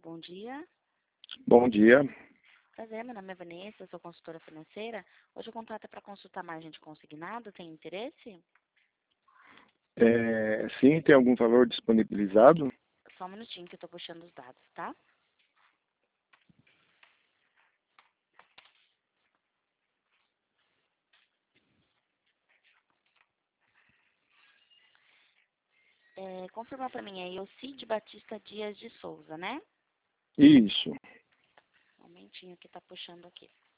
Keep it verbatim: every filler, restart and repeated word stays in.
bom dia. Bom dia. Prazer, meu nome é Vanessa, eu sou consultora financeira. Hoje o contrato é para consultar margem de consignado, tem interesse? É, sim, tem algum valor disponibilizado? Só um minutinho que eu estou puxando os dados, tá? É, confirma para mim aí, o Cid Batista Dias de Souza, né? Isso. Um momentinho que tá puxando aqui.